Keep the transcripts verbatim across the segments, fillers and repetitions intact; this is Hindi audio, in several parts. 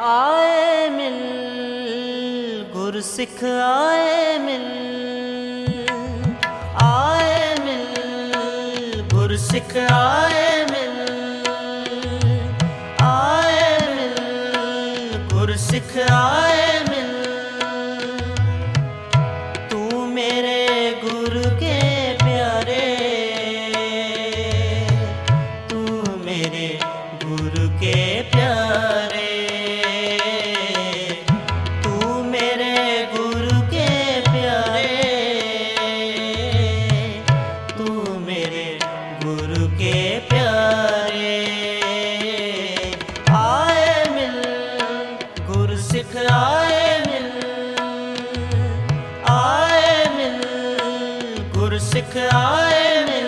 आए मिल गुर सिख आए मिल, आए मिल गुर सिख आए मिल, आए मिल गुर सिख आए मिल। तू मेरे गुरु के प्यारे, तू मेरे गुरु के प्यारे, आए मिल आए मिल गुर सिख आए मिल।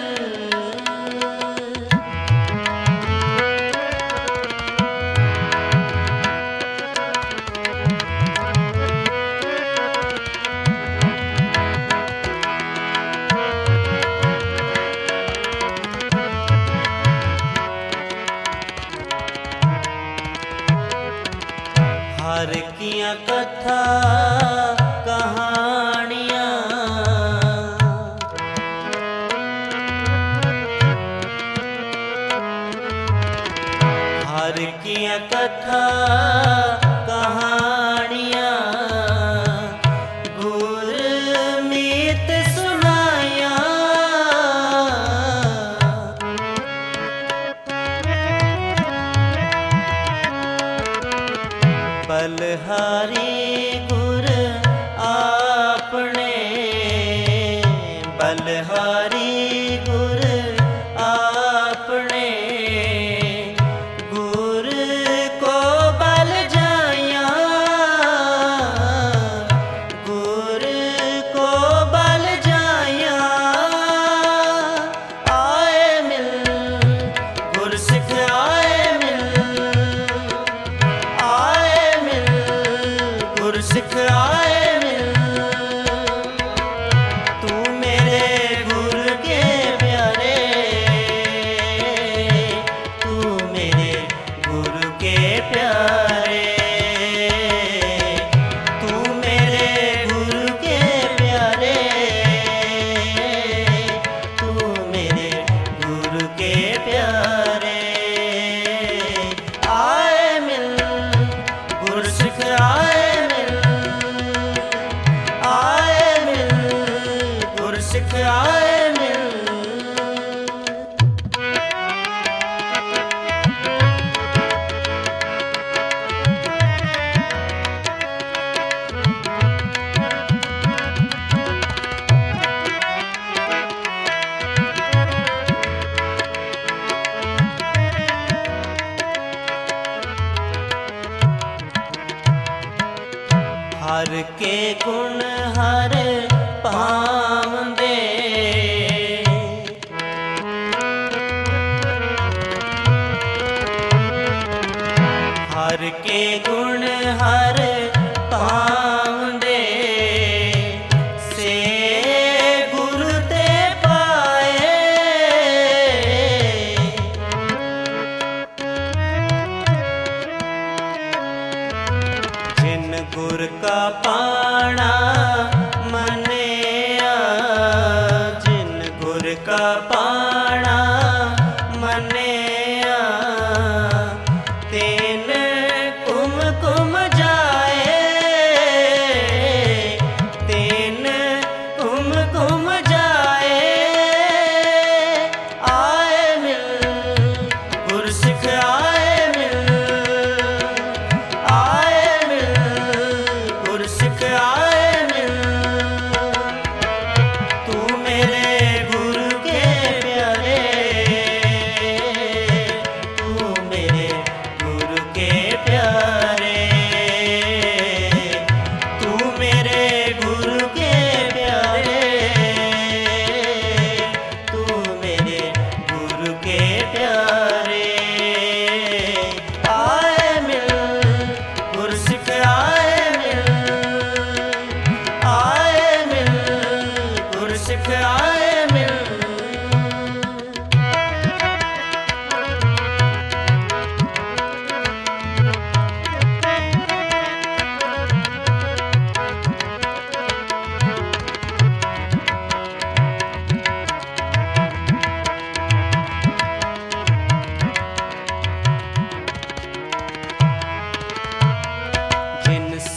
हर किया कथा कहानियाँ, हर किया कथा कहानियाँ, गुरमीत सुनाया। बलहारी गुर आपने, बलहारी गुर आपने, गुर को बल जाया, गुर को बल जाया। आए मिल गुर सिख आए मिल, सिख आए मिल। तू मेरे गुरु के प्यारे, तू मेरे गुरु के प्यारे, तू मेरे गुरु के प्यारे, तू मेरे गुरु के प्यारे। आए मिल गुर सिख आए सिख आए मिल। हर के गुण हर पावंदे, हर के गुण हर पावंदे, से गुरु ते पाए। जिन गुर का पाना मनेया, जिन गुर का पाना मनेया, तेन कुम कुम जाए, तेन कुम कुम जाए। आए मिल गुर सिख आए मिल, आए मिल गुर सिख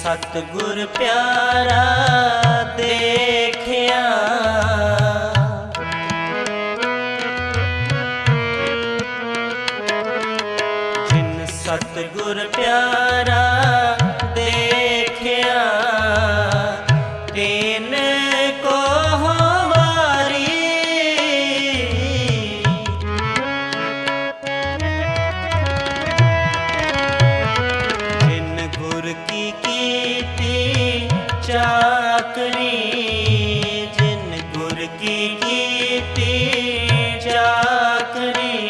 सतगुर प्यारा देखिया, जिन सतगुर प्यारा देखिया, तेन को हो वारी। जिन गुर की कीती चाकरी, जिन गुर की कीती चाकरी,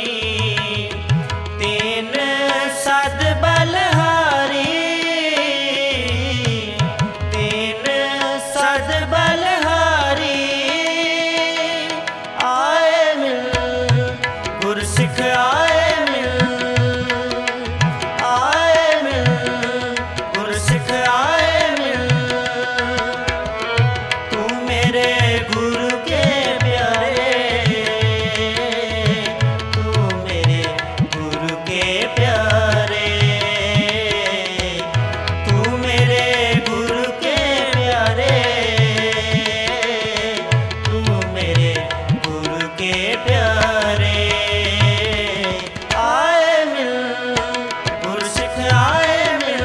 तेन सद बलहारी, तेन सद बलहारी। आए मिल गुर सिख आए मिल, आए मिल गुर सिख आए मिल। तू मेरे गुरु के प्यारे, तू मेरे गुरु के प्यारे, तू मेरे गुरु के प्यारे, तू मेरे गुरु के प्यारे। आए मिल गुर सिख आए मिल,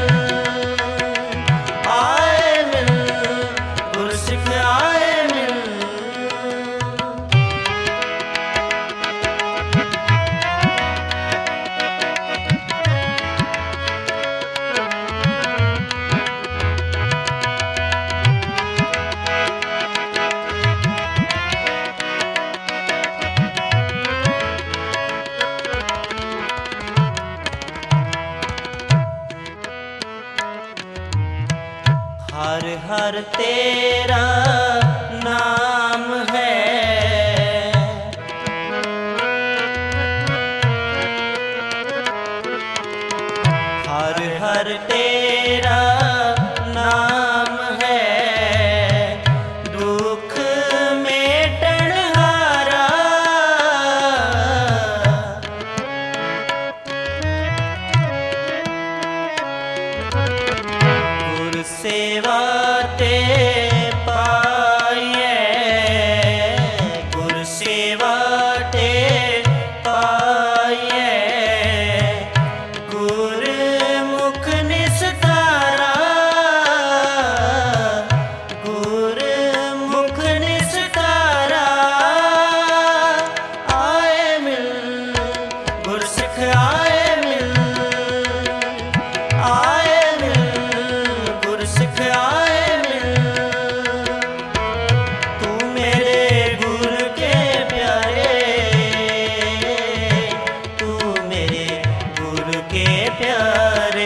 आए मिल गुर सिख आए मिल। हर हर तेरा नाम है, हर हर तेरा नाम है, दुख मेटन हारा। गुर सेवा ते पाइए, गुर सेवा ते पाइए, गुर मुख निस्तारा, गुर मुख निस्तारा। आए मिल गुर सिख आए मिल, आए मिल गुर सिख आए मिल। तू मेरे गुरु के प्यारे, तू मेरे गुरु के प्यारे,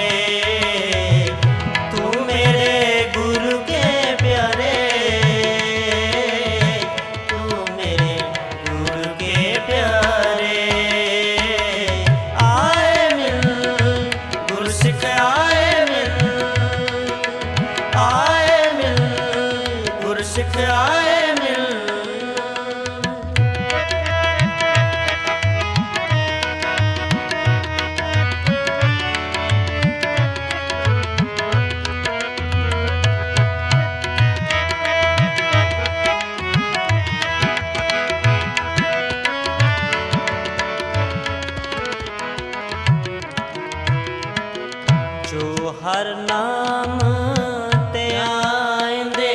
तू मेरे गुरु के प्यारे, तू मेरे गुरु के प्यारे। आए मिल गुर सिख आए मिल, आए मिल गुर सिख आए मिल। जो हर नाम ते आएंदे,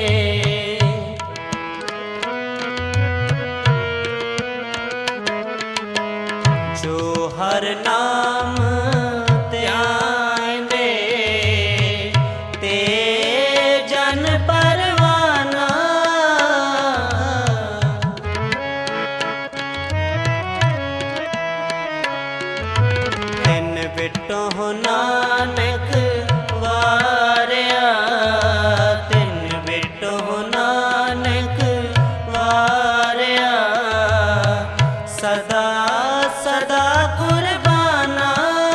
जो हर नाम ते आएंदे, ते जन परवाना। तिन बिटो नानक वारिया, तिन बिटो नानक वारिया, सदा सदा कुर्बाना,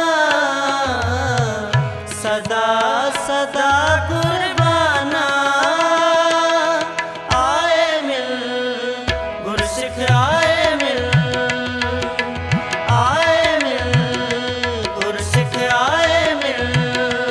सदा सदा कुर्बाना। आए मिल गुर सिख आए मिल, आए मिल गुर सिख आए मिल।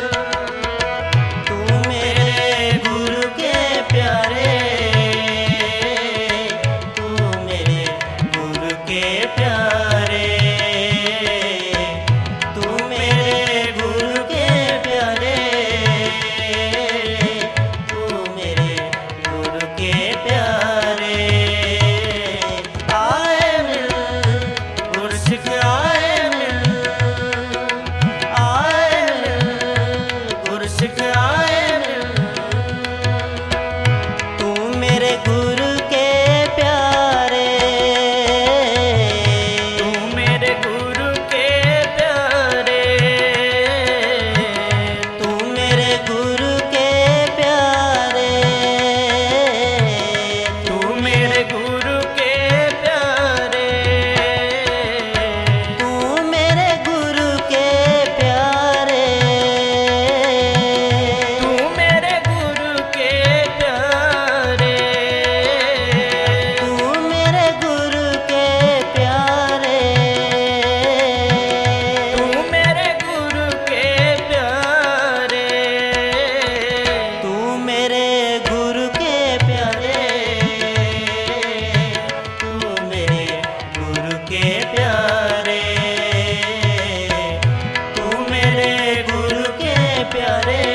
प्यारे